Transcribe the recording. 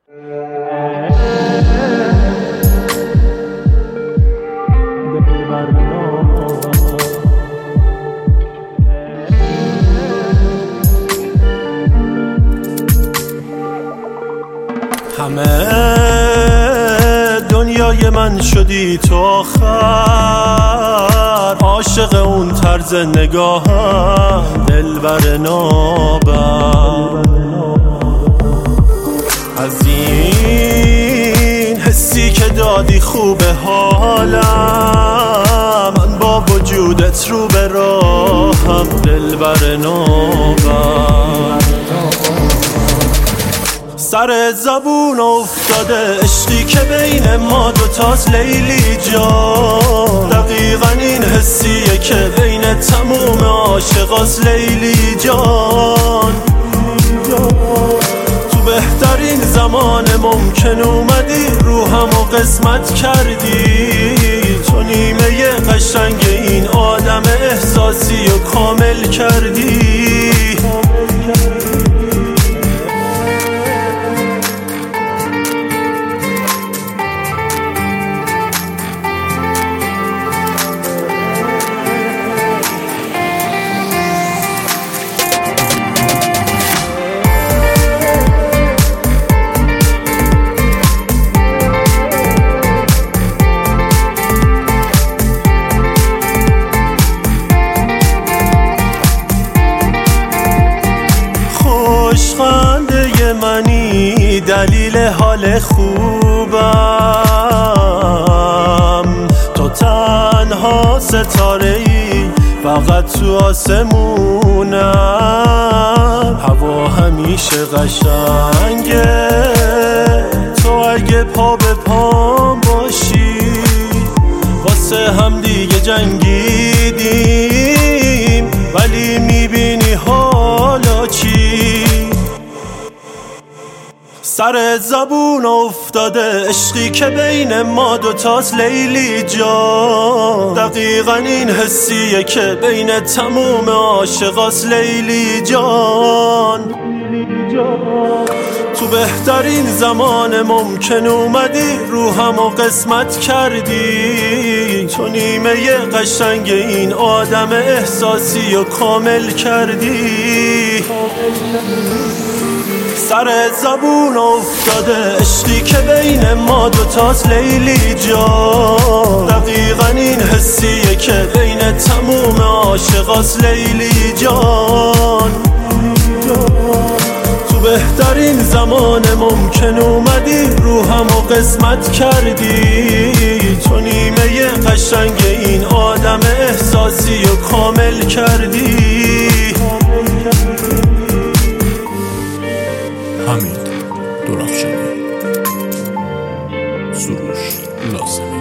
همه دنیای من شدی تو آخر، عاشق اون طرز نگاهم دلبر نابم. از این حسی که دادی خوبه حالم، من با وجودت رو به راهم دلبر نابم. سر زبون افتاده عشقی که بین ما دوتاست لیلی جان، دقیقا این حسیه که بین تموم عاشقاست لیلی جان. تو بهترین زمان ممکن اومدی روحم و قسمت کردی، تو نیمه قشنگ این آدم احساسی و کامل کردی. خوشخنده منی دلیل حال خوبم، تو تنها ستاره‌ای فقط تو آسمونم. هوا همیشه قشنگه تو اگه پا به پام باشی، واسه هم دیگه جنگیدیم ولی میبینی حالا چی. سر زبون افتاده عشقی که بین ما دوتاست لیلی جان، دقیقا این حسیه که بین تموم عاشقاست لیلی جان. تو بهترین زمان ممکن اومدی روحم و قسمت کردی، تو نیمه قشنگ این آدم احساسی و کامل کردی. سر زبون افتاده عشقی که بین ما دوتاست لیلی جان، دقیقا این حسیه که بین تموم عاشقاست لیلی جان. تو بهترین زمان ممکن اومدی روحم و قسمت کردی، تو نیمه قشنگ این آدم احساسی و کامل کردی. حمید درافشانی، سروش لازمی.